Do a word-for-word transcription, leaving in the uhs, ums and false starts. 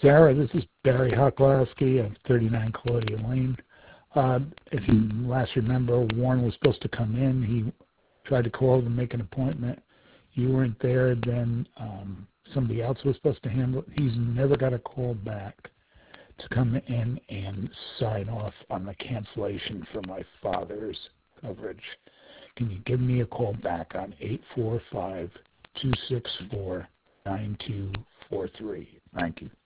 Sarah, this is Barry Hucklowski of thirty-nine Claudia Lane. Uh, if you last remember, Warren was supposed to come in. He tried to call to make an appointment. You weren't there. Then um, somebody else was supposed to handle it. He's never got a call back to come in and sign off on the cancellation for my father's coverage. Can you give me a call back on eight four five, two six four, nine two four three? Thank you.